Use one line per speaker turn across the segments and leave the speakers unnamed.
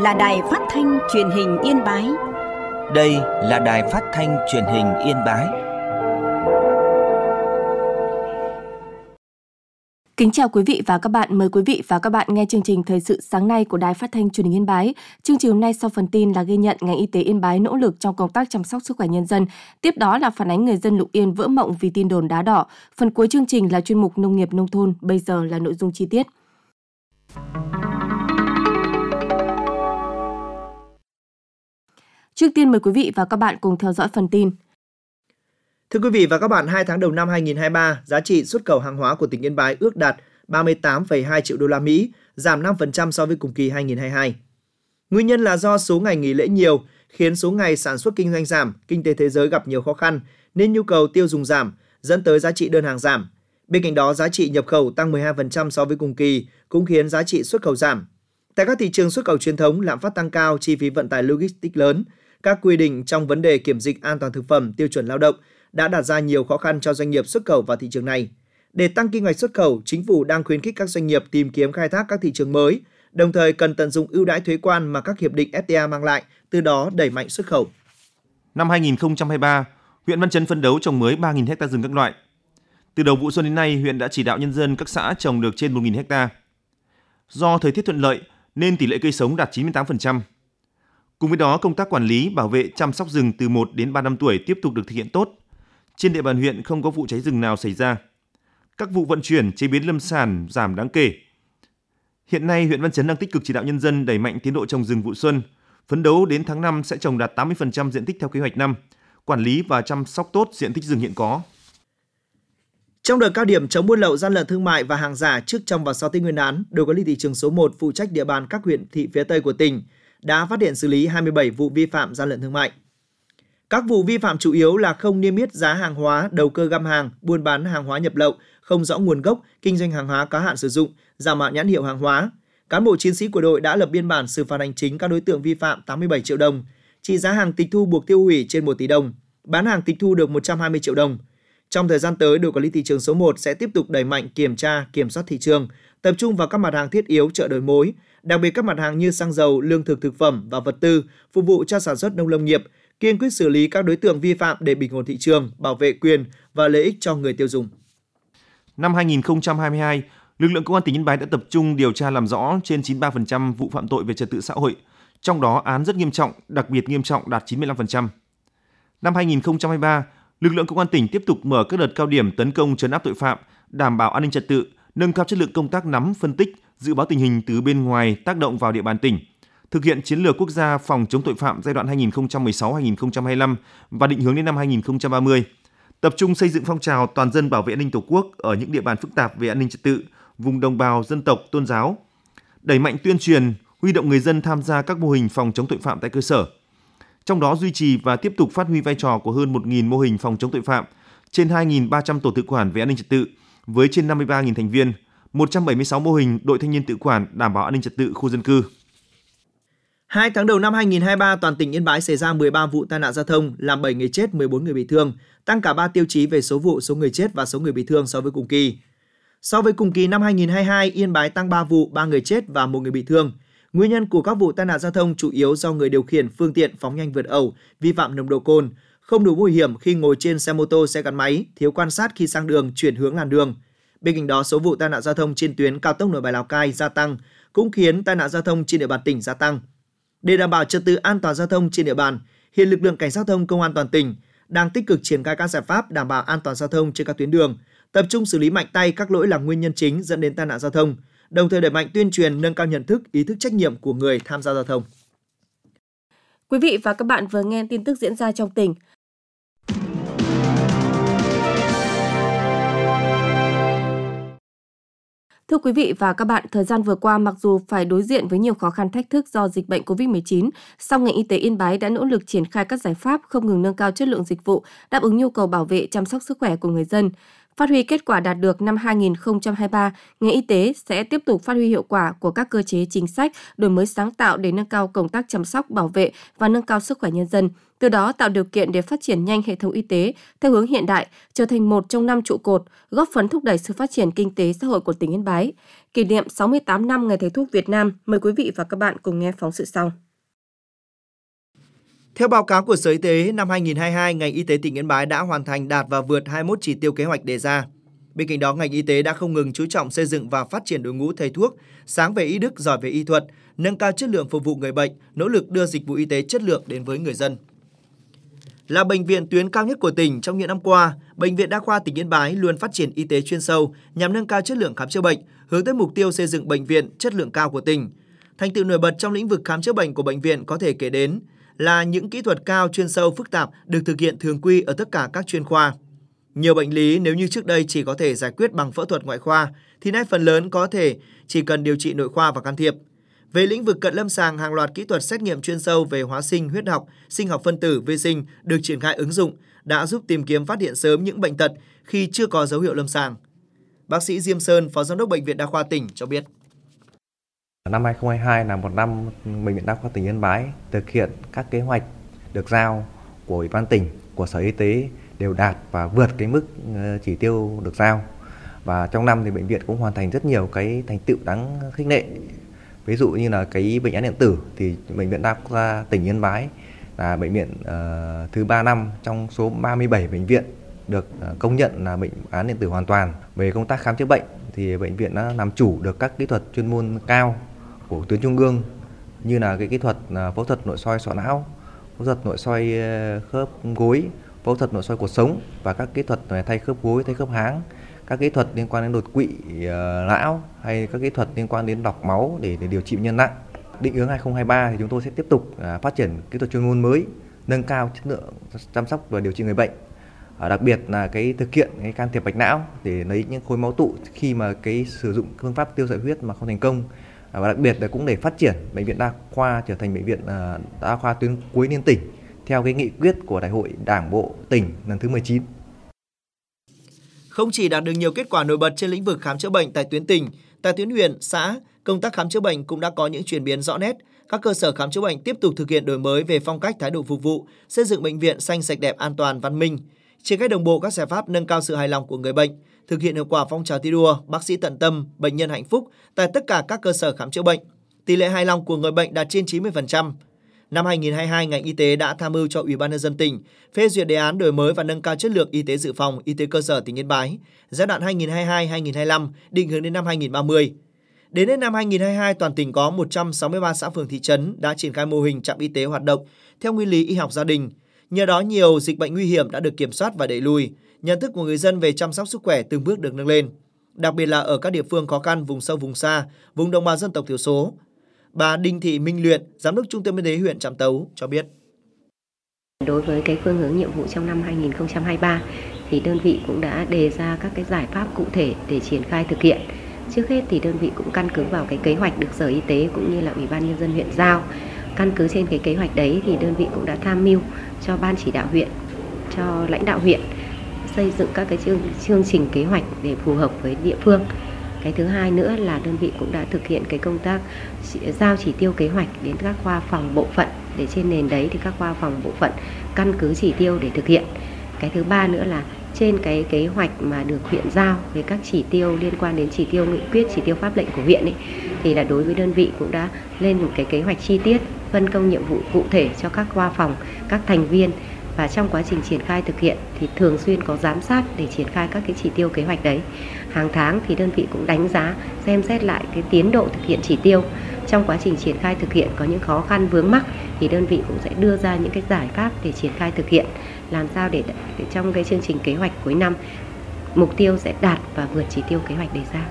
là Đài Phát thanh Truyền hình Yên Bái.
Đây là Đài Phát thanh Truyền hình Yên Bái.
Kính chào quý vị và các bạn, mời quý vị và các bạn nghe chương trình Thời sự sáng nay của Đài Phát thanh Truyền hình Yên Bái. Chương trình hôm nay sau phần tin là ghi nhận ngành y tế Yên Bái nỗ lực trong công tác chăm sóc sức khỏe nhân dân. Tiếp đó là phản ánh người dân Lục Yên vỡ mộng vì tin đồn đá đỏ. Phần cuối chương trình là chuyên mục nông nghiệp nông thôn, bây giờ là nội dung chi tiết. Trước tiên mời quý vị và các bạn cùng theo dõi phần tin.
Thưa quý vị và các bạn, 2 tháng đầu năm 2023, giá trị xuất khẩu hàng hóa của tỉnh Yên Bái ước đạt 38,2 triệu đô la Mỹ, giảm 5% so với cùng kỳ 2022. Nguyên nhân là do số ngày nghỉ lễ nhiều, khiến số ngày sản xuất kinh doanh giảm, kinh tế thế giới gặp nhiều khó khăn nên nhu cầu tiêu dùng giảm, dẫn tới giá trị đơn hàng giảm. Bên cạnh đó, giá trị nhập khẩu tăng 12% so với cùng kỳ, cũng khiến giá trị xuất khẩu giảm. Tại các thị trường xuất khẩu truyền thống, lạm phát tăng cao, chi phí vận tải logistics lớn, các quy định trong vấn đề kiểm dịch an toàn thực phẩm, tiêu chuẩn lao động đã đặt ra nhiều khó khăn cho doanh nghiệp xuất khẩu vào thị trường này. Để tăng kim ngạch xuất khẩu, chính phủ đang khuyến khích các doanh nghiệp tìm kiếm khai thác các thị trường mới, đồng thời cần tận dụng ưu đãi thuế quan mà các hiệp định FTA mang lại, từ đó đẩy mạnh xuất khẩu.
Năm 2023, huyện Văn Chấn phấn đấu trồng mới 3.000 ha rừng các loại. Từ đầu vụ xuân đến nay, huyện đã chỉ đạo nhân dân các xã trồng được trên 1.000 ha. Do thời tiết thuận lợi nên tỷ lệ cây sống đạt 98%. Cùng với đó, công tác quản lý, bảo vệ, chăm sóc rừng từ 1 đến 3 năm tuổi tiếp tục được thực hiện tốt. Trên địa bàn huyện không có vụ cháy rừng nào xảy ra. Các vụ vận chuyển, chế biến lâm sản giảm đáng kể. Hiện nay, huyện Văn Chấn đang tích cực chỉ đạo nhân dân đẩy mạnh tiến độ trồng rừng vụ xuân. Phấn đấu đến tháng 5 sẽ trồng đạt 80% diện tích theo kế hoạch năm, quản lý và chăm sóc tốt diện tích rừng hiện có.
Trong đợt cao điểm chống buôn lậu, gian lận thương mại và hàng giả trước, trong và sau Tết Nguyên đán, đội quản lý thị trường số 1 phụ trách địa bàn các huyện thị phía Tây của tỉnh đã phát hiện xử lý 27 vụ vi phạm gian lận thương mại. Các vụ vi phạm chủ yếu là không niêm yết giá hàng hóa, đầu cơ găm hàng, buôn bán hàng hóa nhập lậu, không rõ nguồn gốc, kinh doanh hàng hóa có hạn sử dụng, giả mạo nhãn hiệu hàng hóa. Cán bộ chiến sĩ của đội đã lập biên bản xử phạt hành chính các đối tượng vi phạm 87 triệu đồng, trị giá hàng tịch thu buộc tiêu hủy trên 1 tỷ đồng, bán hàng tịch thu được 120 triệu đồng. Trong thời gian tới, đội quản lý thị trường số 1 sẽ tiếp tục đẩy mạnh kiểm tra, kiểm soát thị trường, tập trung vào các mặt hàng thiết yếu, chợ đầu mối, đặc biệt các mặt hàng như xăng dầu, lương thực thực phẩm và vật tư phục vụ cho sản xuất nông lâm nghiệp, kiên quyết xử lý các đối tượng vi phạm để bình ổn thị trường, bảo vệ quyền và lợi ích cho người tiêu dùng.
Năm 2022, lực lượng công an tỉnh Yên Bái đã tập trung điều tra làm rõ trên 93% vụ phạm tội về trật tự xã hội, trong đó án rất nghiêm trọng, đặc biệt nghiêm trọng đạt 95%. Năm 2023, lực lượng công an tỉnh tiếp tục mở các đợt cao điểm tấn công trấn áp tội phạm, đảm bảo an ninh trật tự, nâng cao chất lượng công tác nắm, phân tích, dự báo tình hình từ bên ngoài tác động vào địa bàn tỉnh, thực hiện chiến lược quốc gia phòng chống tội phạm giai đoạn 2016-2025 và định hướng đến năm 2030, tập trung xây dựng phong trào toàn dân bảo vệ an ninh Tổ quốc ở những địa bàn phức tạp về an ninh trật tự, vùng đồng bào dân tộc, tôn giáo, đẩy mạnh tuyên truyền, huy động người dân tham gia các mô hình phòng chống tội phạm tại cơ sở. Trong đó duy trì và tiếp tục phát huy vai trò của hơn 1.000 mô hình phòng chống tội phạm, trên 2.300 tổ tự quản về an ninh trật tự với trên 53.000 thành viên, 176 mô hình đội thanh niên tự quản đảm bảo an ninh trật tự khu dân cư.
2 tháng đầu năm 2023, toàn tỉnh Yên Bái xảy ra 13 vụ tai nạn giao thông, làm 7 người chết, 14 người bị thương, tăng cả 3 tiêu chí về số vụ, số người chết và số người bị thương so với cùng kỳ. So với cùng kỳ năm 2022, Yên Bái tăng 3 vụ, 3 người chết và 1 người bị thương. Nguyên nhân của các vụ tai nạn giao thông chủ yếu do người điều khiển phương tiện phóng nhanh vượt ẩu, vi phạm nồng độ cồn, không đủ mũ hiểm khi ngồi trên xe mô tô, xe gắn máy, thiếu quan sát khi sang đường, chuyển hướng làn đường. Bên cạnh đó, số vụ tai nạn giao thông trên tuyến cao tốc Nội Bài Lào Cai gia tăng, cũng khiến tai nạn giao thông trên địa bàn tỉnh gia tăng. Để đảm bảo trật tự an toàn giao thông trên địa bàn, hiện lực lượng cảnh sát giao thông công an toàn tỉnh đang tích cực triển khai các giải pháp đảm bảo an toàn giao thông trên các tuyến đường, tập trung xử lý mạnh tay các lỗi là nguyên nhân chính dẫn đến tai nạn giao thông, đồng thời đẩy mạnh tuyên truyền, nâng cao nhận thức, ý thức trách nhiệm của người tham gia giao thông.
Quý vị và các bạn vừa nghe tin tức diễn ra trong tỉnh. Thưa quý vị và các bạn, thời gian vừa qua mặc dù phải đối diện với nhiều khó khăn thách thức do dịch bệnh COVID-19, song ngành y tế Yên Bái đã nỗ lực triển khai các giải pháp không ngừng nâng cao chất lượng dịch vụ, đáp ứng nhu cầu bảo vệ chăm sóc sức khỏe của người dân. Phát huy kết quả đạt được năm 2023, ngành y tế sẽ tiếp tục phát huy hiệu quả của các cơ chế chính sách, đổi mới sáng tạo để nâng cao công tác chăm sóc, bảo vệ và nâng cao sức khỏe nhân dân, từ đó tạo điều kiện để phát triển nhanh hệ thống y tế theo hướng hiện đại, trở thành một trong 5 trụ cột, góp phần thúc đẩy sự phát triển kinh tế xã hội của tỉnh Yên Bái. Kỷ niệm 68 năm Ngày Thầy thuốc Việt Nam, mời quý vị và các bạn cùng nghe phóng sự sau.
Theo báo cáo của Sở Y tế, năm 2022, ngành y tế tỉnh Yên Bái đã hoàn thành đạt và vượt 21 chỉ tiêu kế hoạch đề ra. Bên cạnh đó, ngành y tế đã không ngừng chú trọng xây dựng và phát triển đội ngũ thầy thuốc, sáng về y đức, giỏi về y thuật, nâng cao chất lượng phục vụ người bệnh, nỗ lực đưa dịch vụ y tế chất lượng đến với người dân. Là bệnh viện tuyến cao nhất của tỉnh trong những năm qua, Bệnh viện Đa khoa tỉnh Yên Bái luôn phát triển y tế chuyên sâu nhằm nâng cao chất lượng khám chữa bệnh, hướng tới mục tiêu xây dựng bệnh viện chất lượng cao của tỉnh. Thành tựu nổi bật trong lĩnh vực khám chữa bệnh của bệnh viện có thể kể đến là những kỹ thuật cao, chuyên sâu, phức tạp được thực hiện thường quy ở tất cả các chuyên khoa. Nhiều bệnh lý nếu như trước đây chỉ có thể giải quyết bằng phẫu thuật ngoại khoa, thì nay phần lớn có thể chỉ cần điều trị nội khoa và can thiệp. Về lĩnh vực cận lâm sàng, hàng loạt kỹ thuật xét nghiệm chuyên sâu về hóa sinh, huyết học, sinh học phân tử, vi sinh được triển khai ứng dụng đã giúp tìm kiếm phát hiện sớm những bệnh tật khi chưa có dấu hiệu lâm sàng. Bác sĩ Diêm Sơn, Phó Giám đốc Bệnh viện Đa khoa tỉnh cho biết.
Năm 2022 là một năm Bệnh viện Đa khoa tỉnh Yên Bái thực hiện các kế hoạch được giao của Ủy ban tỉnh, của Sở Y tế đều đạt và vượt cái mức chỉ tiêu được giao. Và trong năm thì bệnh viện cũng hoàn thành rất nhiều cái thành tựu đáng khích lệ. Ví dụ như là cái bệnh án điện tử thì Bệnh viện Đa khoa tỉnh Yên Bái là bệnh viện thứ 3 năm trong số 37 bệnh viện được công nhận là bệnh án điện tử hoàn toàn. Về công tác khám chữa bệnh thì bệnh viện đã làm chủ được các kỹ thuật chuyên môn cao của tuyến trung ương, như là cái kỹ thuật phẫu thuật nội soi sọ não, phẫu thuật nội soi khớp gối, phẫu thuật nội soi cột sống và các kỹ thuật thay khớp gối, thay khớp háng, các kỹ thuật liên quan đến đột quỵ não hay các kỹ thuật liên quan đến lọc máu để điều trị bệnh nhân nặng. Định hướng 2023 thì chúng tôi sẽ tiếp tục phát triển kỹ thuật chuyên môn mới, nâng cao chất lượng chăm sóc và điều trị người bệnh. Đặc biệt là cái thực hiện cái can thiệp mạch não để lấy những khối máu tụ khi mà cái sử dụng phương pháp tiêu sợi huyết mà không thành công. Và đặc biệt là cũng để phát triển Bệnh viện Đa khoa trở thành bệnh viện đa khoa tuyến cuối liên tỉnh theo cái nghị quyết của Đại hội Đảng bộ tỉnh lần thứ 19.
Không chỉ đạt được nhiều kết quả nổi bật trên lĩnh vực khám chữa bệnh tại tuyến tỉnh, tại tuyến huyện, xã, công tác khám chữa bệnh cũng đã có những chuyển biến rõ nét. Các cơ sở khám chữa bệnh tiếp tục thực hiện đổi mới về phong cách, thái độ phục vụ, xây dựng bệnh viện xanh sạch đẹp, an toàn, văn minh, triển khai đồng bộ các giải pháp nâng cao sự hài lòng của người bệnh, thực hiện hiệu quả phong trào thi đua bác sĩ tận tâm, bệnh nhân hạnh phúc tại tất cả các cơ sở khám chữa bệnh. Tỷ lệ hài lòng của người bệnh đạt trên 90%. Năm 2022, ngành y tế đã tham mưu cho Ủy ban nhân dân tỉnh phê duyệt đề án đổi mới và nâng cao chất lượng y tế dự phòng, y tế cơ sở tỉnh Yên Bái giai đoạn 2022-2025 định hướng đến năm 2030. Đến hết năm 2022, toàn tỉnh có 163 xã phường thị trấn đã triển khai mô hình trạm y tế hoạt động theo nguyên lý y học gia đình. Nhờ đó, nhiều dịch bệnh nguy hiểm đã được kiểm soát và đẩy lùi, nhận thức của người dân về chăm sóc sức khỏe từng bước được nâng lên, đặc biệt là ở các địa phương khó khăn, vùng sâu vùng xa, vùng đồng bào dân tộc thiểu số. Bà Đinh Thị Minh Luyện, Giám đốc Trung tâm Y tế huyện Trạm Tấu cho biết.
Đối với cái phương hướng nhiệm vụ trong năm 2023 thì đơn vị cũng đã đề ra các cái giải pháp cụ thể để triển khai thực hiện. Trước hết thì đơn vị cũng căn cứ vào cái kế hoạch được Sở Y tế cũng như là Ủy ban nhân dân huyện giao. Căn cứ trên cái kế hoạch đấy thì đơn vị cũng đã tham mưu cho ban chỉ đạo huyện, cho lãnh đạo huyện xây dựng các cái chương trình kế hoạch để phù hợp với địa phương. Cái thứ hai nữa là đơn vị cũng đã thực hiện cái công tác giao chỉ tiêu kế hoạch đến các khoa phòng bộ phận, để trên nền đấy thì các khoa phòng bộ phận căn cứ chỉ tiêu để thực hiện. Cái thứ ba nữa là trên cái kế hoạch mà được huyện giao về các chỉ tiêu liên quan đến chỉ tiêu nghị quyết, chỉ tiêu pháp lệnh của huyện ấy, thì là đối với đơn vị cũng đã lên một cái kế hoạch chi tiết, phân công nhiệm vụ cụ thể cho các khoa phòng, các thành viên. Và trong quá trình triển khai thực hiện thì thường xuyên có giám sát để triển khai các cái chỉ tiêu kế hoạch đấy. Hàng tháng thì đơn vị cũng đánh giá, xem xét lại cái tiến độ thực hiện chỉ tiêu. Trong quá trình triển khai thực hiện có những khó khăn vướng mắc thì đơn vị cũng sẽ đưa ra những cái giải pháp để triển khai thực hiện, làm sao để trong cái chương trình kế hoạch cuối năm mục tiêu sẽ đạt và vượt chỉ tiêu kế hoạch đề ra.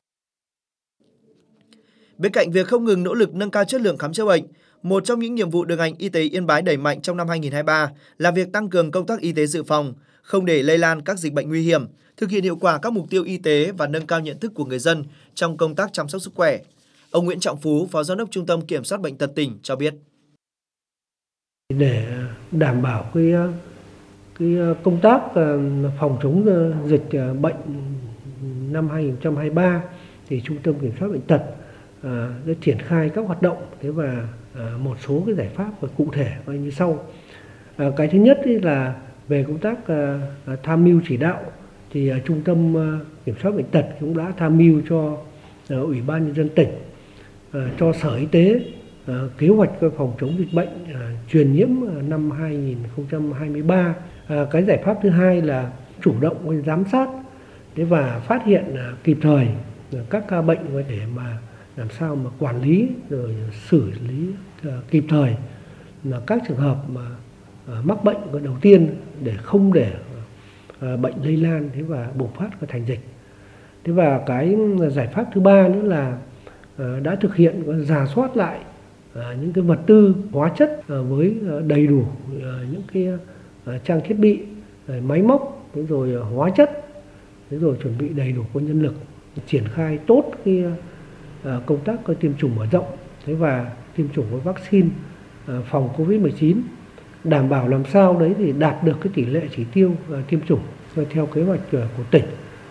Bên cạnh việc không ngừng nỗ lực nâng cao chất lượng khám chữa bệnh, một trong những nhiệm vụ được ngành y tế Yên Bái đẩy mạnh trong năm 2023 là việc tăng cường công tác y tế dự phòng, không để lây lan các dịch bệnh nguy hiểm, thực hiện hiệu quả các mục tiêu y tế và nâng cao nhận thức của người dân trong công tác chăm sóc sức khỏe. Ông Nguyễn Trọng Phú, Phó Giám đốc Trung tâm Kiểm soát Bệnh tật tỉnh cho biết.
Để đảm bảo Cái công tác phòng chống dịch bệnh năm 2023 thì Trung tâm Kiểm soát Bệnh tật đã triển khai các hoạt động, thế và một số cái giải pháp cụ thể như sau. Cái thứ nhất là về công tác tham mưu chỉ đạo thì Trung tâm Kiểm soát Bệnh tật cũng đã tham mưu cho Ủy ban Nhân dân tỉnh, cho Sở Y tế kế hoạch phòng chống dịch bệnh truyền nhiễm năm 2023. Cái giải pháp thứ hai là chủ động giám sát và phát hiện kịp thời các ca bệnh để mà làm sao mà quản lý rồi xử lý kịp thời là các trường hợp mà mắc bệnh đầu tiên để không để bệnh lây lan và bùng phát thành dịch. Thế và cái giải pháp thứ ba nữa là đã thực hiện rà soát lại những cái vật tư hóa chất với đầy đủ những cái trang thiết bị, máy móc, rồi hóa chất, rồi chuẩn bị đầy đủ nhân lực, triển khai tốt cái công tác tiêm chủng mở rộng, thế và tiêm chủng với vaccine phòng Covid-19, đảm bảo làm sao đấy thì đạt được cái tỷ lệ chỉ tiêu tiêm chủng theo kế hoạch của tỉnh.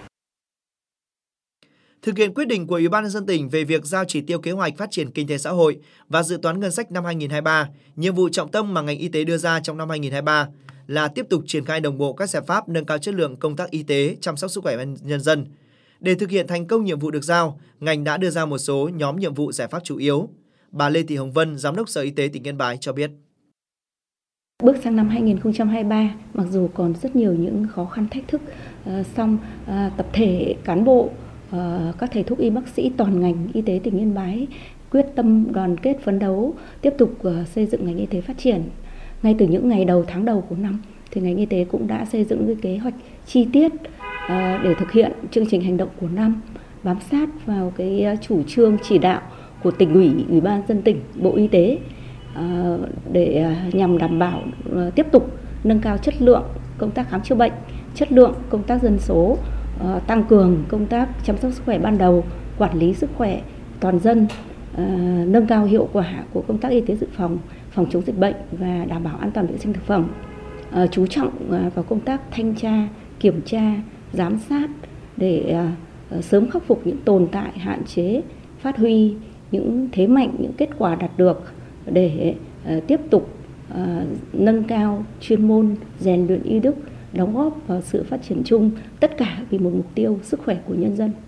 Thực hiện quyết định của Ủy ban Nhân dân tỉnh về việc giao chỉ tiêu kế hoạch phát triển kinh tế xã hội và dự toán ngân sách năm 2023, nhiệm vụ trọng tâm mà ngành y tế đưa ra trong năm 2023 là tiếp tục triển khai đồng bộ các giải pháp nâng cao chất lượng công tác y tế, chăm sóc sức khỏe nhân dân. Để thực hiện thành công nhiệm vụ được giao, ngành đã đưa ra một số nhóm nhiệm vụ giải pháp chủ yếu. Bà Lê Thị Hồng Vân, Giám đốc Sở Y tế tỉnh Yên Bái cho biết.
Bước sang năm 2023, mặc dù còn rất nhiều những khó khăn thách thức, song tập thể cán bộ, các thầy thuốc y bác sĩ toàn ngành y tế tỉnh Yên Bái quyết tâm đoàn kết phấn đấu, tiếp tục xây dựng ngành y tế phát triển. Ngay từ những ngày đầu tháng đầu của năm, thì ngành y tế cũng đã xây dựng cái kế hoạch chi tiết để thực hiện chương trình hành động của năm, bám sát vào cái chủ trương chỉ đạo của tỉnh ủy, Ủy ban nhân dân tỉnh, Bộ Y tế để nhằm đảm bảo tiếp tục nâng cao chất lượng công tác khám chữa bệnh, chất lượng công tác dân số, tăng cường công tác chăm sóc sức khỏe ban đầu, quản lý sức khỏe toàn dân, nâng cao hiệu quả của công tác y tế dự phòng, phòng chống dịch bệnh và đảm bảo an toàn vệ sinh thực phẩm, chú trọng vào công tác thanh tra, kiểm tra, giám sát để sớm khắc phục những tồn tại, hạn chế, phát huy những thế mạnh, những kết quả đạt được để tiếp tục nâng cao chuyên môn, rèn luyện y đức, đóng góp vào sự phát triển chung, tất cả vì một mục tiêu sức khỏe của nhân dân.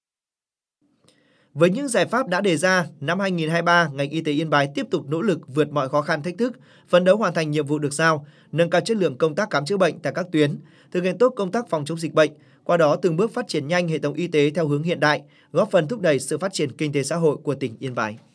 Với những giải pháp đã đề ra, năm 2023, ngành y tế Yên Bái tiếp tục nỗ lực vượt mọi khó khăn thách thức, phấn đấu hoàn thành nhiệm vụ được giao, nâng cao chất lượng công tác khám chữa bệnh tại các tuyến, thực hiện tốt công tác phòng chống dịch bệnh, qua đó từng bước phát triển nhanh hệ thống y tế theo hướng hiện đại, góp phần thúc đẩy sự phát triển kinh tế xã hội của tỉnh Yên Bái.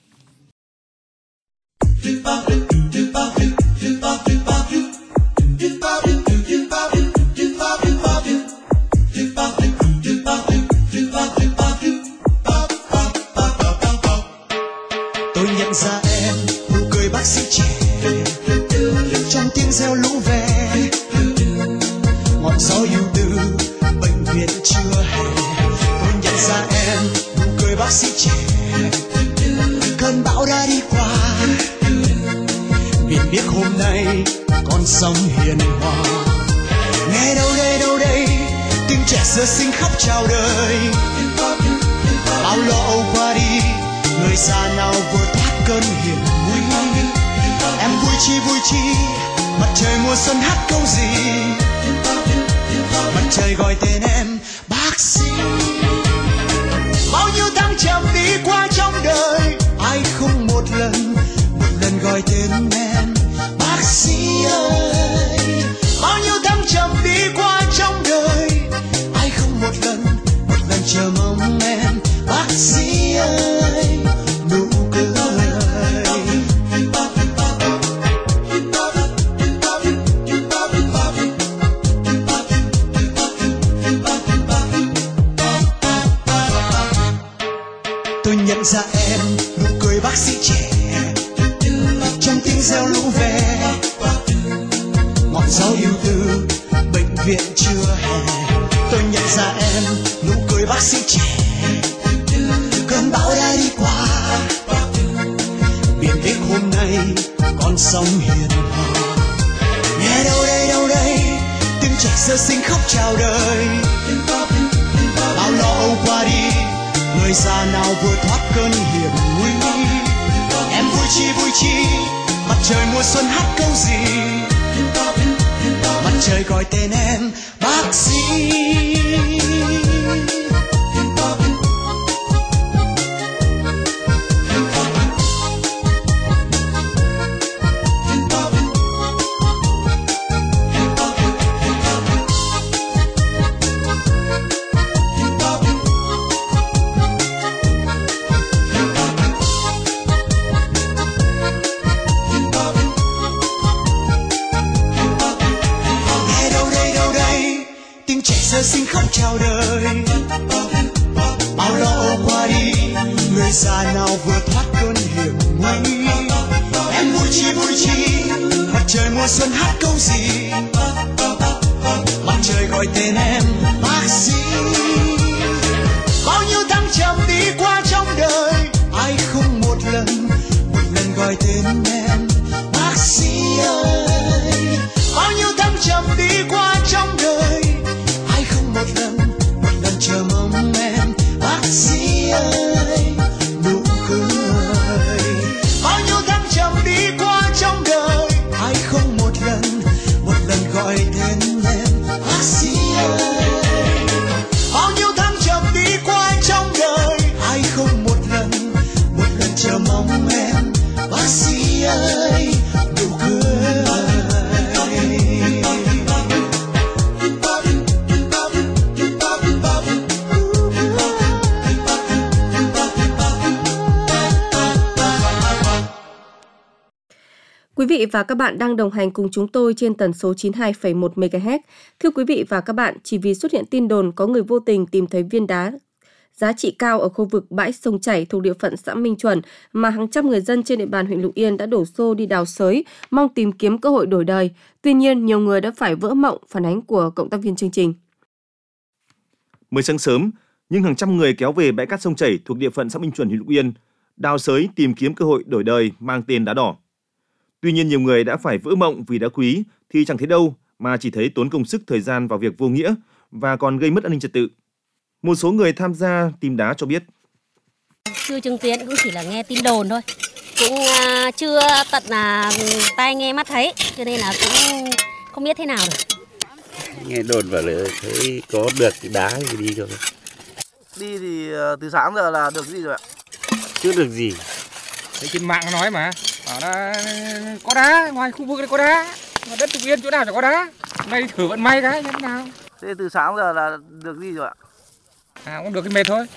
Tôi nhận ra em nụ cười bác sĩ trẻ trong tiếng reo lũ ve, ngọn gió yêu tư bệnh viện chưa hè. Tôi nhận ra em nụ cười bác sĩ trẻ, cơn bão đã đi qua, biển biết hôm nay con sóng hiền hòa. Nghe đâu đây tiếng trẻ sơ sinh khóc chào đời, bao lo âu qua đi, người già nào vừa thoát cơn hiểm nguy. Em vui chi, mặt trời mùa xuân hát câu gì, mặt trời gọi tên em bác sĩ. Bao nhiêu tháng trầm đi qua trong đời, ai không một lần gọi tên em bác sĩ ơi. Bao nhiêu tháng trầm đi qua trong đời, ai không một lần chờ mong em bác sĩ ơi. Nụ cười tôi nhận ra em nụ cười bác sĩ trẻ trong tiếng reo lũ ve, ngọn gió yêu tư bệnh viện chưa hè. Tôi nhận ra em nụ cười bác sĩ trẻ, cơn bão đã đi qua, biển biết hôm nay con sóng hiền hòa. Nghe đâu đây trẻ sơ sinh khóc chào đời. Bao lo âu qua đi, người già nào vừa thoát cơn hiểm nguy. Em vui chi, mặt trời mùa xuân hát câu gì. Mặt trời gọi tên em bác sĩ. Sơ sinh khóc chào đời. Bao lo âu qua đi, người già nào vừa thoát cơn hiểm nguy. Em vui chi, mặt trời mùa xuân hát câu gì. Mặt trời gọi tên em bác sĩ. Bao nhiêu thăng trầm đi qua trong đời, ai không một lần gọi tên em bác sĩ ơi. Bao nhiêu thăng trầm đi qua trong đời, một lần chờ mong em bác sĩ ơi, nụ cười. Bao nhiêu thăng trầm đi qua trong đời, ai không một lần gọi tên em bác sĩ ơi. Bao nhiêu thăng trầm đi qua trong đời, ai không một lần chờ mong em bác sĩ ơi, nụ cười.
Quý vị và các bạn đang đồng hành cùng chúng tôi trên tần số 92,1 MHz. Thưa quý vị và các bạn, chỉ vì xuất hiện tin đồn có người vô tình tìm thấy viên đá giá trị cao ở khu vực bãi sông Chảy thuộc địa phận xã Minh Chuẩn mà hàng trăm người dân trên địa bàn huyện Lục Yên đã đổ xô đi đào xới, mong tìm kiếm cơ hội đổi đời. Tuy nhiên, nhiều người đã phải vỡ mộng, phản ánh của cộng tác viên chương trình.
Mới sáng sớm, nhưng hàng trăm người kéo về bãi cát sông Chảy thuộc địa phận xã Minh Chuẩn, huyện Lục Yên, đào xới tìm kiếm cơ hội đổi đời mang tên đá đỏ. Tuy nhiên, nhiều người đã phải vỡ mộng vì đá quý thì chẳng thấy đâu, mà chỉ thấy tốn công sức thời gian vào việc vô nghĩa và còn gây mất an ninh trật tự. Một số người tham gia tìm đá cho biết.
Chưa chứng kiến, cũng chỉ là nghe tin đồn thôi. Cũng chưa tận là tai nghe mắt thấy, cho nên là cũng không biết thế nào được.
Nghe đồn bảo là thấy có được cái đá thì đi thôi.
Đi thì từ sáng giờ là được gì rồi ạ?
Chưa được gì.
Thấy trên mạng nói mà, bảo là có đá, ngoài khu vực này có đá, mà đất Lục Yên chỗ nào chẳng có đá. Hôm nay thử vận may cái như thế nào.
Thế từ sáng giờ là được gì rồi ạ?
Cũng được cái mệt thôi.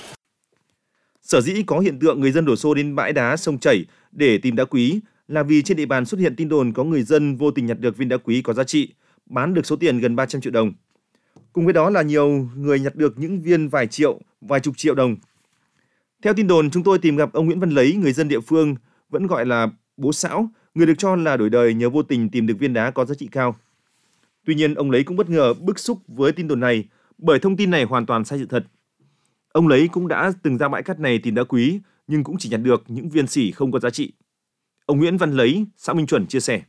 Sở dĩ có hiện tượng người dân đổ xô đến bãi đá sông Chảy để tìm đá quý là vì trên địa bàn xuất hiện tin đồn có người dân vô tình nhặt được viên đá quý có giá trị, bán được số tiền gần 300 triệu đồng. Cùng với đó là nhiều người nhặt được những viên vài triệu, vài chục triệu đồng. Theo tin đồn, chúng tôi tìm gặp ông Nguyễn Văn Lấy, người dân địa phương, vẫn gọi là bố São, người được cho là đổi đời nhờ vô tình tìm được viên đá có giá trị cao. Tuy nhiên, ông Lấy cũng bất ngờ bức xúc với tin đồn này, bởi thông tin này hoàn toàn sai sự thật. Ông Lấy cũng đã từng ra bãi cát này tìm đá quý, nhưng cũng chỉ nhặt được những viên sỉ không có giá trị. Ông Nguyễn Văn Lấy, xã Minh Chuẩn chia sẻ.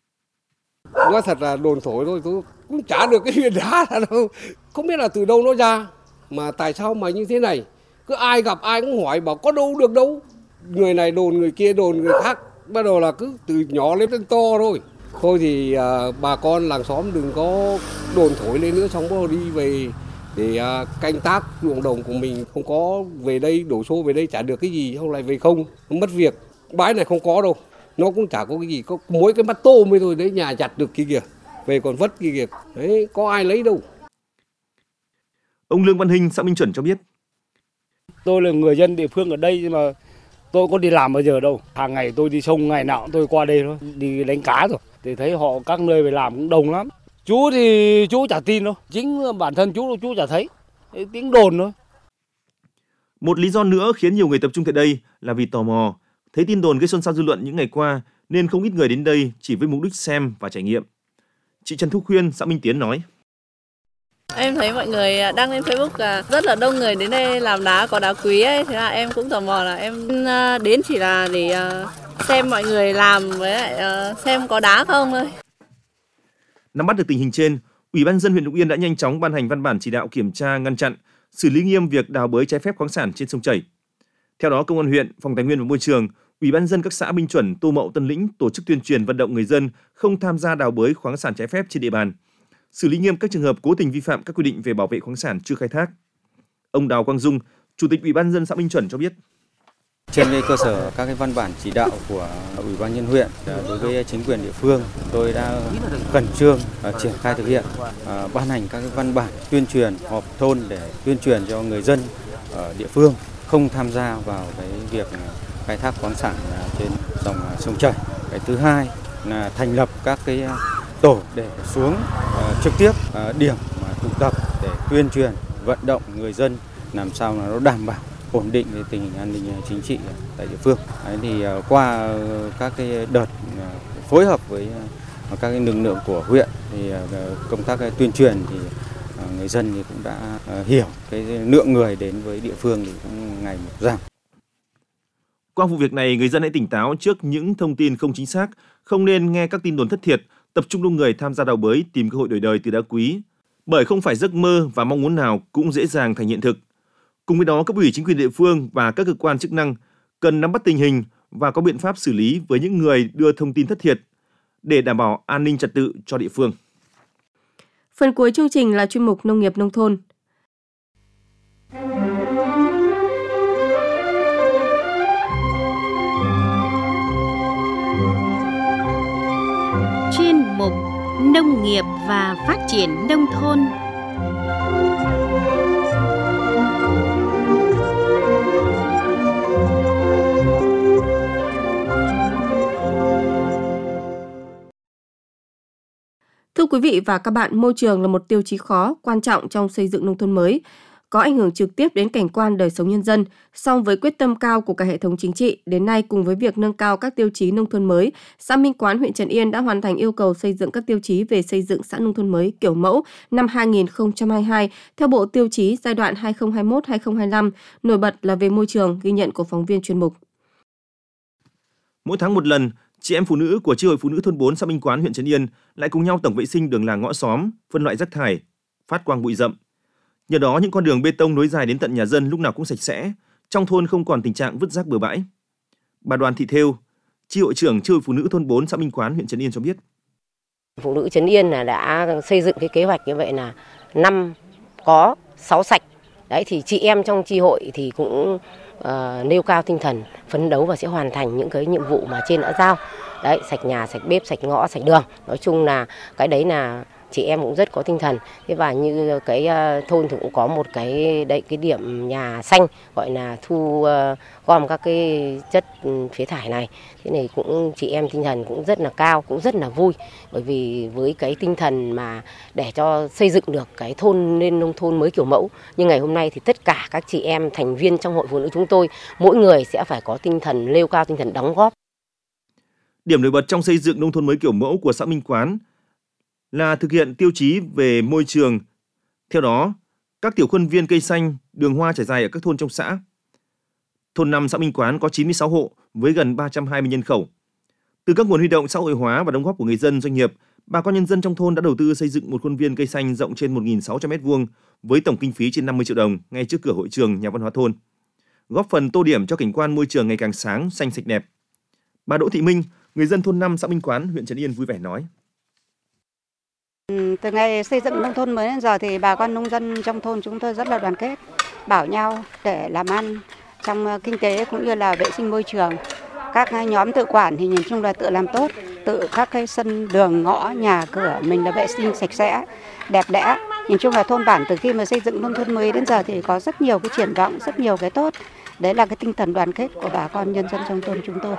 Nói thật là đồn thổi thôi, tôi cũng chả được cái viên đá nào đâu. Không biết là từ đâu nó ra, mà tại sao mà như thế này. Cứ ai gặp ai cũng hỏi bảo có đâu được đâu. Người này đồn, người kia đồn, người khác. Bắt đầu là cứ từ nhỏ lên đến to thôi. Thôi thì bà con làng xóm đừng có đồn thổi lên nữa, xong bắt đầu đi về để canh tác ruộng đồng của mình. Không có về đây, đổ xô về đây chả được cái gì, không lại về không, mất việc. Bãi này không có đâu, nó cũng chả có cái gì, có mỗi cái bát tôm ấy thôi, đấy nhà giặt được kia kìa, về còn vất kia kìa, đấy có ai lấy đâu.
Ông Lương Văn Hinh, xã Minh Chuẩn cho biết.
Tôi là người dân địa phương ở đây nhưng mà tôi có đi làm bao giờ đâu. Hàng ngày tôi đi sông, ngày nào tôi qua đây thôi, đi đánh cá rồi. Thì thấy họ các nơi về làm cũng đông lắm. Chú thì chú chả tin đâu, chính bản thân chú chả thấy, tiếng đồn thôi.
Một lý do nữa khiến nhiều người tập trung tại đây là vì tò mò. Thấy tin đồn gây xôn xao dư luận những ngày qua nên không ít người đến đây chỉ với mục đích xem và trải nghiệm. Chị Trần Thu Khuyên, xã Minh Tiến nói.
Em thấy mọi người đăng lên Facebook rất là đông người đến đây làm đá, có đá quý ấy, thế là em cũng tò mò là em đến chỉ là để xem mọi người làm với lại xem có đá không thôi.
Nắm bắt được tình hình trên, Ủy ban nhân dân huyện Lục Yên đã nhanh chóng ban hành văn bản chỉ đạo kiểm tra, ngăn chặn, xử lý nghiêm việc đào bới trái phép khoáng sản trên sông chảy. Theo đó, Công an huyện, Phòng Tài nguyên và Môi trường, Ủy ban nhân dân các xã Minh Chuẩn, Tô Mậu, Tân Lĩnh tổ chức tuyên truyền vận động người dân không tham gia đào bới khoáng sản trái phép trên địa bàn, xử lý nghiêm các trường hợp cố tình vi phạm các quy định về bảo vệ khoáng sản chưa khai thác. Ông Đào Quang Dung, Chủ tịch Ủy ban nhân dân xã Minh Chuẩn cho biết.
Trên cơ sở các văn bản chỉ đạo của Ủy ban nhân huyện đối với chính quyền địa phương, tôi đã khẩn trương triển khai thực hiện, ban hành các văn bản tuyên truyền họp thôn để tuyên truyền cho người dân ở địa phương không tham gia vào cái việc khai thác khoáng sản trên dòng sông chảy. Cái thứ hai là thành lập các cái tổ để xuống trực tiếp điểm tụ tập để tuyên truyền vận động người dân làm sao là nó đảm bảo ổn định về tình hình an ninh chính trị tại địa phương. Thì qua các cái đợt phối hợp với các cái lực lượng của huyện thì công tác tuyên truyền thì người dân thì cũng đã hiểu cái lượng người đến với địa phương thì cũng ngày một giảm.
Qua vụ việc này, người dân hãy tỉnh táo trước những thông tin không chính xác, không nên nghe các tin đồn thất thiệt, tập trung đông người tham gia đào bới tìm cơ hội đổi đời từ đá quý, bởi không phải giấc mơ và mong muốn nào cũng dễ dàng thành hiện thực. Cùng với đó, cấp ủy chính quyền địa phương và các cơ quan chức năng cần nắm bắt tình hình và có biện pháp xử lý với những người đưa thông tin thất thiệt để đảm bảo an ninh trật tự cho địa phương.
Phần cuối chương trình là chuyên mục Nông nghiệp nông thôn.
Chuyên mục Nông nghiệp và phát triển nông thôn.
Thưa quý vị và các bạn, môi trường là một tiêu chí khó, quan trọng trong xây dựng nông thôn mới, có ảnh hưởng trực tiếp đến cảnh quan đời sống nhân dân. Song với quyết tâm cao của cả hệ thống chính trị, đến nay cùng với việc nâng cao các tiêu chí nông thôn mới, xã Minh Quán, huyện Trấn Yên đã hoàn thành yêu cầu xây dựng các tiêu chí về xây dựng xã nông thôn mới kiểu mẫu năm 2022 theo bộ tiêu chí giai đoạn 2021-2025, nổi bật là về môi trường, ghi nhận của phóng viên chuyên mục.
Mỗi tháng một lần, chị em phụ nữ của chi hội phụ nữ thôn 4 xã Minh Quán, huyện Trấn Yên lại cùng nhau tổng vệ sinh đường làng ngõ xóm, phân loại rác thải, phát quang bụi rậm. Nhờ đó, những con đường bê tông nối dài đến tận nhà dân lúc nào cũng sạch sẽ, trong thôn không còn tình trạng vứt rác bừa bãi. Bà Đoàn Thị Thêu, chi hội trưởng chi hội phụ nữ thôn 4 xã Minh Quán, huyện Trấn Yên cho biết.
Phụ nữ Trấn Yên đã xây dựng cái kế hoạch như vậy là 5 có 6 sạch. Đấy thì chị em trong chi hội thì cũng nêu cao tinh thần phấn đấu và sẽ hoàn thành những cái nhiệm vụ mà trên đã giao. Đấy, sạch nhà, sạch bếp, sạch ngõ, sạch đường. Nói chung là cái đấy là chị em cũng rất có tinh thần. Thế và như cái thôn thì cũng có một cái điểm nhà xanh gọi là thu gom các cái chất phế thải này. Thế này cũng chị em tinh thần cũng rất là cao, cũng rất là vui. Bởi vì với cái tinh thần mà để cho xây dựng được cái thôn lên nông thôn mới kiểu mẫu, như ngày hôm nay thì tất cả các chị em thành viên trong hội phụ nữ chúng tôi, mỗi người sẽ phải có tinh thần nêu cao tinh thần đóng góp.
Điểm nổi bật trong xây dựng nông thôn mới kiểu mẫu của xã Minh Quán là thực hiện tiêu chí về môi trường. Theo đó, các tiểu khuôn viên cây xanh, đường hoa trải dài ở các thôn trong xã. Thôn 5 xã Minh Quán có 96 hộ với gần 320 nhân khẩu. Từ các nguồn huy động xã hội hóa và đóng góp của người dân, doanh nghiệp, bà con nhân dân trong thôn đã đầu tư xây dựng một khuôn viên cây xanh rộng trên 1.600 m2 với tổng kinh phí trên 50 triệu đồng ngay trước cửa hội trường nhà văn hóa thôn, góp phần tô điểm cho cảnh quan môi trường ngày càng sáng, xanh sạch đẹp. Bà Đỗ Thị Minh, người dân thôn 5 xã Minh Quán, huyện Trấn Yên vui vẻ nói.
Từ ngày xây dựng nông thôn mới đến giờ thì bà con nông dân trong thôn chúng tôi rất là đoàn kết, bảo nhau để làm ăn trong kinh tế cũng như là vệ sinh môi trường. Các nhóm tự quản thì nhìn chung là tự làm tốt, tự các cái sân đường ngõ nhà cửa mình là vệ sinh sạch sẽ, đẹp đẽ. Nhìn chung là thôn bản từ khi mà xây dựng nông thôn mới đến giờ thì có rất nhiều cái triển vọng, rất nhiều cái tốt. Đấy là cái tinh thần đoàn kết của bà con nhân dân trong thôn chúng tôi.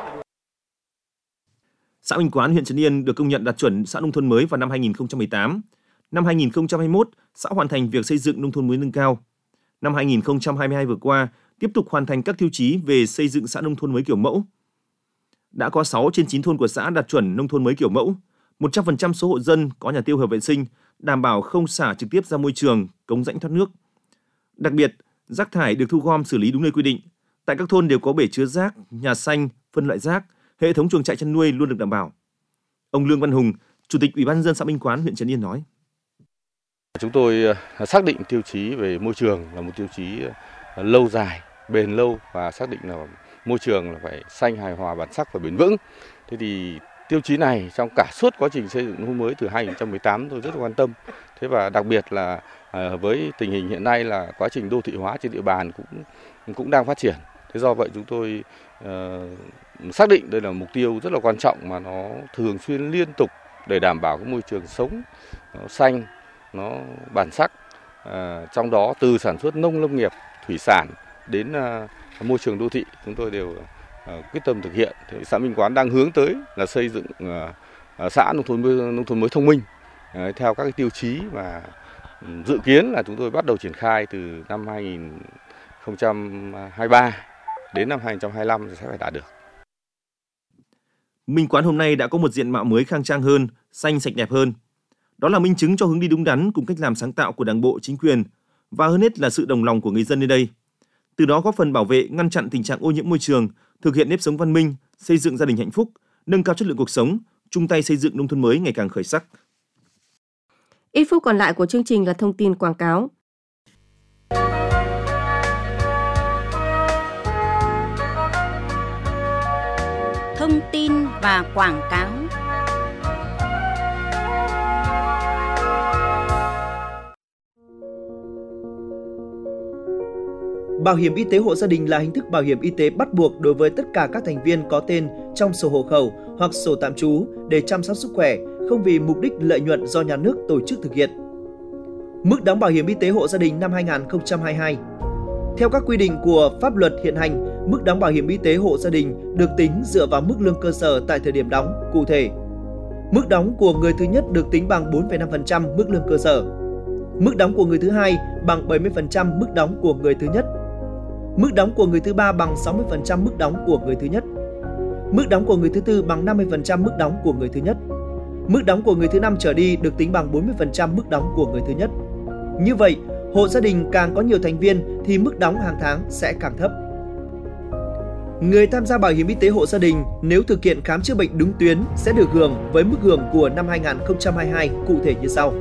Xã Minh Quán, huyện Trấn Yên được công nhận đạt chuẩn xã nông thôn mới vào năm 2018. Năm 2021, xã hoàn thành việc xây dựng nông thôn mới nâng cao. Năm 2022 vừa qua, tiếp tục hoàn thành các tiêu chí về xây dựng xã nông thôn mới kiểu mẫu. Đã có 6 trên 9 thôn của xã đạt chuẩn nông thôn mới kiểu mẫu. 100% số hộ dân có nhà tiêu hợp vệ sinh, đảm bảo không xả trực tiếp ra môi trường, cống rãnh thoát nước. Đặc biệt, rác thải được thu gom xử lý đúng nơi quy định. Tại các thôn đều có bể chứa rác, nhà xanh, phân loại rác, hệ thống chuồng trại chăn nuôi luôn được đảm bảo. Ông Lương Văn Hùng, Chủ tịch Ủy ban nhân dân xã Minh Quán, huyện Trấn Yên nói:
Chúng tôi xác định tiêu chí về môi trường là một tiêu chí lâu dài, bền lâu và xác định là môi trường là phải xanh, hài hòa, bản sắc và bền vững. Thế thì tiêu chí này trong cả suốt quá trình xây dựng nông thôn mới từ 2018 tôi rất quan tâm. Thế và đặc biệt là với tình hình hiện nay là quá trình đô thị hóa trên địa bàn cũng đang phát triển. Thế do vậy chúng tôi xác định đây là mục tiêu rất là quan trọng mà nó thường xuyên liên tục để đảm bảo cái môi trường sống nó xanh, nó bản sắc. Trong đó từ sản xuất nông lâm nghiệp, thủy sản đến môi trường đô thị chúng tôi đều quyết tâm thực hiện. Thì xã Minh Quán đang hướng tới là xây dựng xã nông thôn mới thông minh theo các cái tiêu chí mà dự kiến là chúng tôi bắt đầu triển khai từ năm 2023 đến năm 2025 thì sẽ phải đạt được.
Minh Quán hôm nay đã có một diện mạo mới khang trang hơn, xanh sạch đẹp hơn. Đó là minh chứng cho hướng đi đúng đắn cùng cách làm sáng tạo của Đảng bộ, chính quyền và hơn hết là sự đồng lòng của người dân nơi đây. Từ đó góp phần bảo vệ, ngăn chặn tình trạng ô nhiễm môi trường, thực hiện nếp sống văn minh, xây dựng gia đình hạnh phúc, nâng cao chất lượng cuộc sống, chung tay xây dựng nông thôn mới ngày càng khởi sắc.
Ít phút còn lại của chương trình là thông tin quảng cáo.
Thông tin và quảng cáo.
Bảo hiểm y tế hộ gia đình là hình thức bảo hiểm y tế bắt buộc đối với tất cả các thành viên có tên trong sổ hộ khẩu hoặc sổ tạm trú để chăm sóc sức khỏe, không vì mục đích lợi nhuận do nhà nước tổ chức thực hiện. Mức đóng bảo hiểm y tế hộ gia đình năm 2022. Theo các quy định của pháp luật hiện hành, mức đóng bảo hiểm y tế hộ gia đình được tính dựa vào mức lương cơ sở tại thời điểm đóng. Cụ thể, mức đóng của người thứ nhất được tính bằng 4,5% mức lương cơ sở. Mức đóng của người thứ hai bằng 70% mức đóng của người thứ nhất. Mức đóng của người thứ ba bằng 60% mức đóng của người thứ nhất. Mức đóng của người thứ tư bằng 50% mức đóng của người thứ nhất. Mức đóng của người thứ năm trở đi được tính bằng 40% mức đóng của người thứ nhất. Như vậy, hộ gia đình càng có nhiều thành viên thì mức đóng hàng tháng sẽ càng thấp. Người tham gia bảo hiểm y tế hộ gia đình nếu thực hiện khám chữa bệnh đúng tuyến sẽ được hưởng với mức hưởng của năm 2022 cụ thể như sau.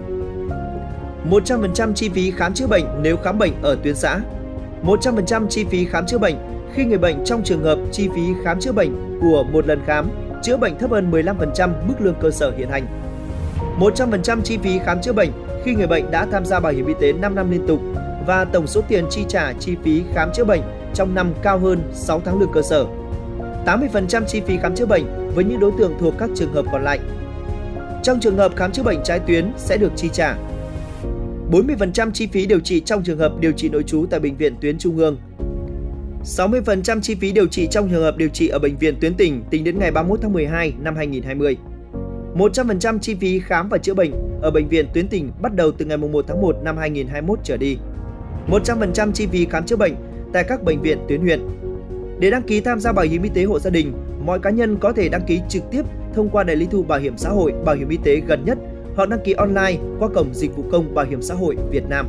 100% chi phí khám chữa bệnh nếu khám bệnh ở tuyến xã. 100% chi phí khám chữa bệnh khi người bệnh trong trường hợp chi phí khám chữa bệnh của một lần khám chữa bệnh thấp hơn 15% mức lương cơ sở hiện hành. 100% chi phí khám chữa bệnh khi người bệnh đã tham gia bảo hiểm y tế 5 năm liên tục và tổng số tiền chi trả chi phí khám chữa bệnh trong năm cao hơn 6 tháng lương cơ sở. 80% chi phí khám chữa bệnh với những đối tượng thuộc các trường hợp còn lại. Trong trường hợp khám chữa bệnh trái tuyến sẽ được chi trả 40% chi phí điều trị trong trường hợp điều trị nội trú tại bệnh viện tuyến trung ương. 60% chi phí điều trị trong trường hợp điều trị ở bệnh viện tuyến tỉnh tính đến ngày 31 tháng 12 năm 2020. 100% chi phí khám và chữa bệnh ở bệnh viện tuyến tỉnh bắt đầu từ ngày 1 tháng 1 năm 2021 trở đi. 100% chi phí khám chữa bệnh tại các bệnh viện tuyến huyện. Để đăng ký tham gia bảo hiểm y tế hộ gia đình, mọi cá nhân có thể đăng ký trực tiếp thông qua đại lý thu bảo hiểm xã hội, bảo hiểm y tế gần nhất hoặc đăng ký online qua cổng dịch vụ công bảo hiểm xã hội Việt Nam.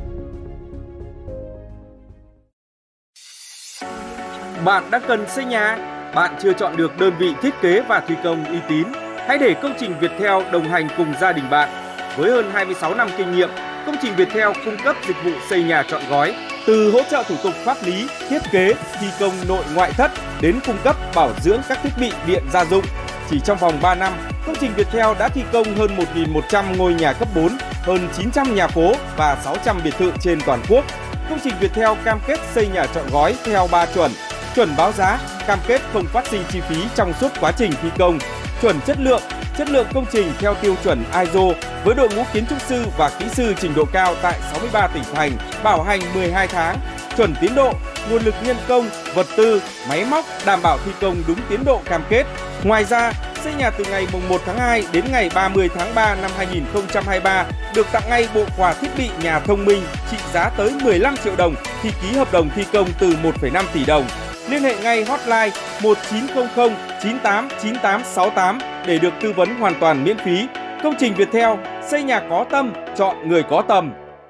Bạn đang cần xây nhà, bạn chưa chọn được đơn vị thiết kế và thi công uy tín. Hãy để công trình Viettel đồng hành cùng gia đình bạn. Với hơn 26 năm kinh nghiệm, công trình Viettel cung cấp dịch vụ xây nhà trọn gói, từ hỗ trợ thủ tục pháp lý, thiết kế, thi công nội ngoại thất đến cung cấp bảo dưỡng các thiết bị điện gia dụng. Chỉ trong vòng 3 năm, công trình Viettel đã thi công hơn 1.100 ngôi nhà cấp 4, hơn 900 nhà phố và 600 biệt thự trên toàn quốc. Công trình Viettel cam kết xây nhà trọn gói theo 3 chuẩn: chuẩn báo giá, cam kết không phát sinh chi phí trong suốt quá trình thi công; chuẩn chất lượng công trình theo tiêu chuẩn ISO với đội ngũ kiến trúc sư và kỹ sư trình độ cao tại 63 tỉnh thành, bảo hành 12 tháng; chuẩn tiến độ, nguồn lực nhân công, vật tư, máy móc đảm bảo thi công đúng tiến độ cam kết. Ngoài ra, xây nhà từ ngày 1 tháng 2 đến ngày 30 tháng 3 năm 2023 được tặng ngay bộ quà thiết bị nhà thông minh trị giá tới 15 triệu đồng khi ký hợp đồng thi công từ 1,5 tỷ đồng. Liên hệ ngay hotline 1900 98 9868 để được tư vấn hoàn toàn miễn phí. Công trình Viettel, xây nhà có tâm, chọn người có tầm.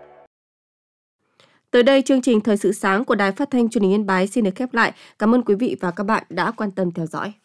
Tới đây, chương trình Thời sự sáng của Đài Phát thanh Truyền hình Yên Bái xin được khép lại. Cảm ơn quý vị và các bạn đã quan tâm theo dõi.